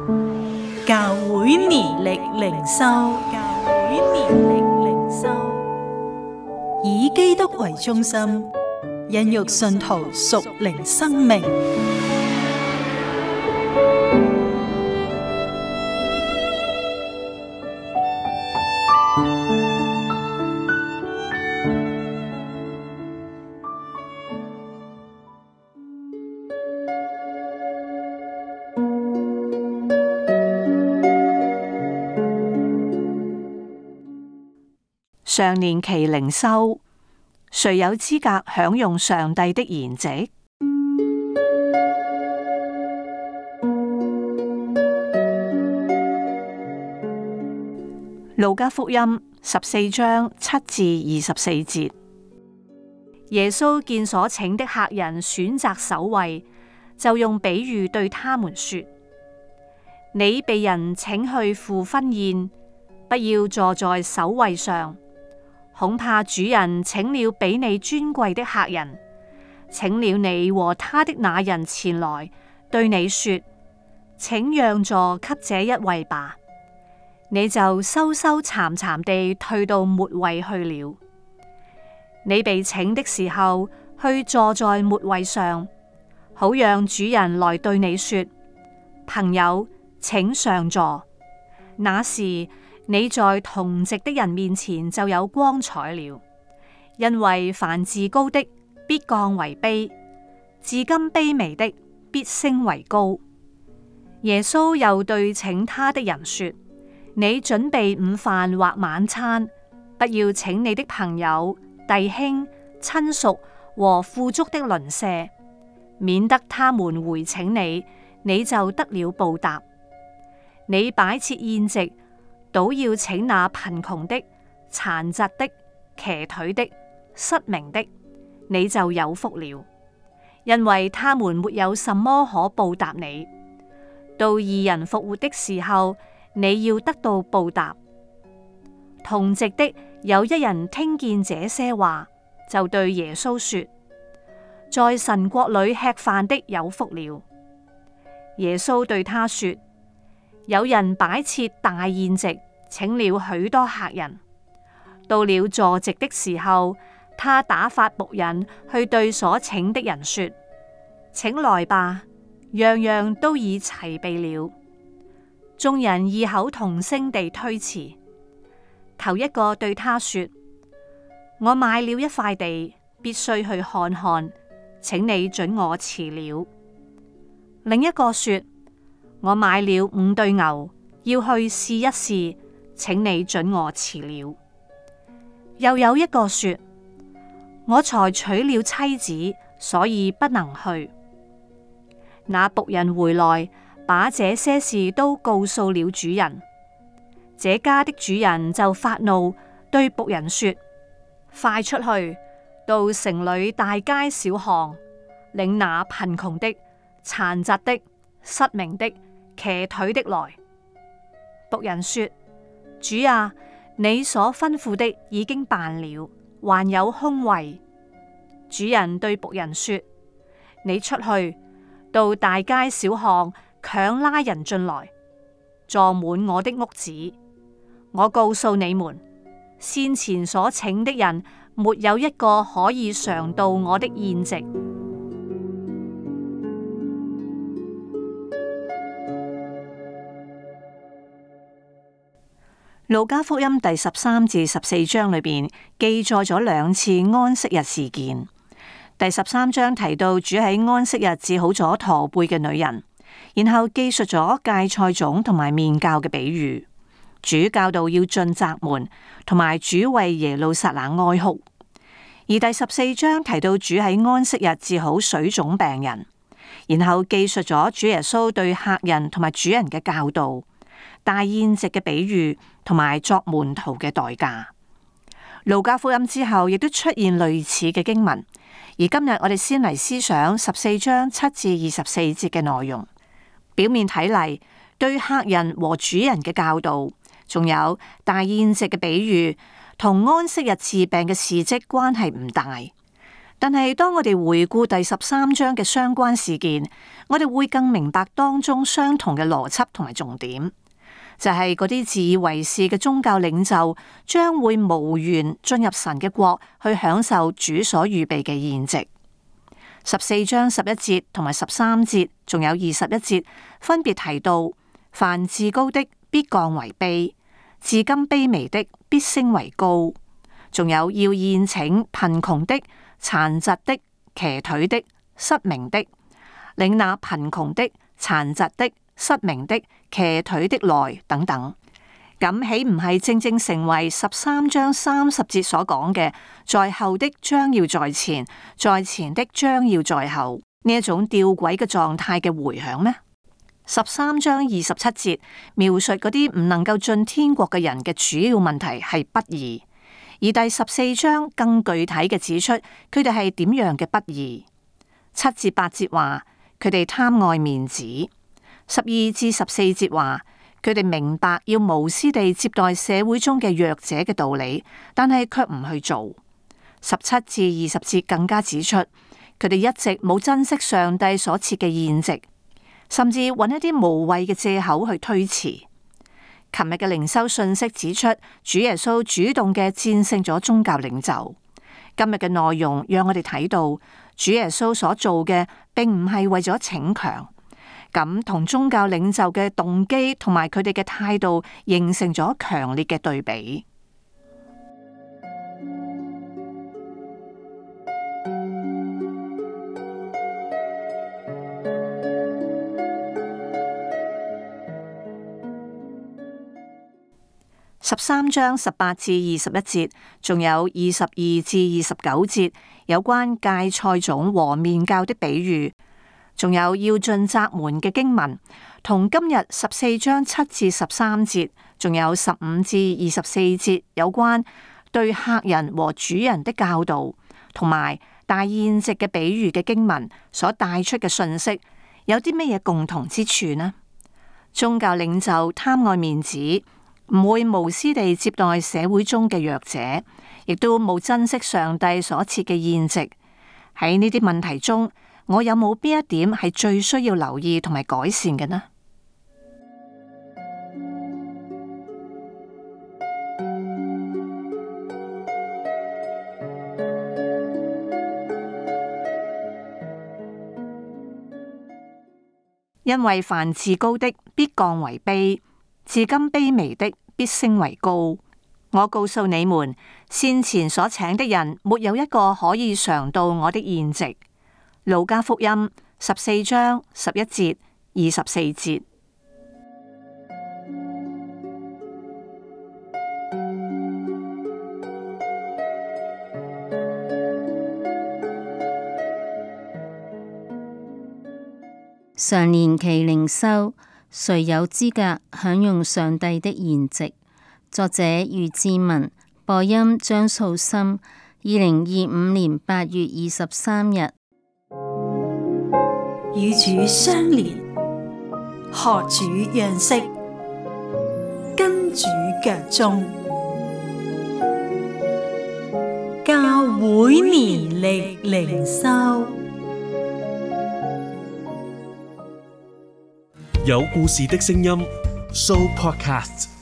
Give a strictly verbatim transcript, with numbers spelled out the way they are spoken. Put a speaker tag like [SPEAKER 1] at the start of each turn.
[SPEAKER 1] 教會年曆靈修，教會年曆靈修，以基督為中心，孕育信徒屬靈生命。
[SPEAKER 2] 上年期靈修，誰有資格享用上帝的筵席？路加福音十四章七至二十四節，耶穌見所請的客人選擇首位，就用比喻對他們說：你被人請去赴婚宴，不要坐在首位上。恐怕主人請了比你尊貴的客人，請了你和他的那人前來，對你說：請讓座給這一位吧。你就羞羞慚慚地退到末位去了。你被請的時候，去坐在末位上，好讓主人來對你說：朋友，請上座。那時，你在同席的人面前就有光彩了，因為凡自高的必降為卑，自今卑微的必升為高。耶穌又對請他的人說：你準備午飯或晚餐，不要請你的朋友、弟兄、親屬和富足的鄰舍，免得他們回請你，你就得了報答。你擺設宴席，倒要請那貧窮的、殘疾的、瘸腿的、失明的，你就有福了，因為他們沒有什麼可報答你。到義人復活的時候，你要得到報答。同席的有一人聽見這些話，就對耶穌說：在神國裏吃飯的有福了。耶穌對他說：有人擺設大宴席，請了許多客人。到了坐席的時候，他打發僕人去對所請的人說：請來吧，樣樣都已齊備了。眾人異口同聲地推辭。頭一個對他說：我買了一塊地，必須去看看，請你准我辭了。另一個說：我買了五對牛，要去試一試，請你准我辭了。又有一個說：我才娶了妻子，所以不能去。那僕人回來，把這些事都告訴了主人。這家的主人就發怒，對僕人說：快出去，到城裏大街小巷，領那貧窮的、殘疾的、失明的、瘸腿的來。僕人說：主啊，你所吩咐的已經辦了，還有空位。主人對僕人說：你出去，到大街小巷，強拉人進來，坐滿我的屋子。我告訴你們，先前所請的人，沒有一個可以嘗到我的宴席。路加福音第十三至十四章裏邊記載咗兩次安息日事件。第十三章提到主喺安息日治好咗駝背嘅女人，然後記述咗芥菜種同埋麵酵嘅比喻。主教導要進窄門，同埋主為耶路撒冷哀哭。而第十四章提到主喺安息日治好水腫病人，然後記述咗主耶穌對客人同埋主人嘅教導、大宴席嘅比喻同埋作門徒嘅代價。路加福音之後亦都出現類似嘅經文，而今日我哋先嚟思想十四章七至二十四節嘅內容。表面睇嚟，對客人和主人嘅教導，仲有大宴席嘅比喻，同安息日治病嘅事蹟關係唔大。 但係當我哋回顧第十三章嘅相關事件，我哋會更明白當中相同嘅邏輯同埋重點，就係嗰啲自以為是嘅宗教領袖將會無緣進入神嘅國，去享受主所預備嘅宴席。十四章十一節同埋十三節，仲有二十一節，分別提到：凡自高的必降為卑，自今卑微的必升為高。仲有要宴請貧窮的、殘疾的、瘸腿的、失明的，領那貧窮的、殘疾的、失明的、瘸腿的來等等。咁豈唔係正正成為十三章三十節所講嘅，在後的將要在前，在前的將要在後呢一種吊詭嘅狀態嘅回響咩？十三章二十七節描述嗰啲唔能夠進天國嘅人嘅主要問題係不義，而第十四章更具體嘅指出佢哋係點樣嘅不義。七至八節話佢哋貪愛面子，十二至十四節話佢哋明白要無私地接待社會中嘅弱者嘅道理，但係卻唔去做。十七至二十節更加指出佢哋一直冇珍惜上帝所設嘅宴席，甚至揾一啲無謂嘅借口去推辭。琴日嘅靈修信息指出，主耶穌主動嘅戰勝咗宗教領袖。今日嘅內容讓我哋睇到，主耶穌所做嘅並唔係為咗逞強，咁同宗教領袖嘅動機同埋佢哋嘅態度形成咗強烈嘅對比。十三章十八至二十一節，仲有二十二至二十九節，有關芥菜種和麵酵的比喻，仲有要進窄門嘅經文，同今日十四章七至十三節，仲有十五至二十四節，有關對客人和主人的教導，同埋大宴席嘅比喻嘅經文所帶出嘅信息，有啲乜嘢共同之處呢？宗教領袖貪愛面子，唔會無私地接待社會中嘅弱者，亦都冇珍惜上帝所設嘅宴席。喺呢啲問題中，我有冇邊一點係最需要留意同埋改善嘅呢？因為凡自高的必降為卑，自今卑微的必升為高。我告訴你們，先前所請的人沒有一個可以嘗到我的宴席。路加福音十四章十一節、二十四節。
[SPEAKER 3] 常年期靈修，誰有資格享用上帝的筵席？作者余志文，播音張素心，二零二五年八月二十三日。
[SPEAKER 1] 與主相連，學主樣式，跟主腳蹤，教會年曆靈修。
[SPEAKER 4] 有故事的聲音 ，Show Podcast。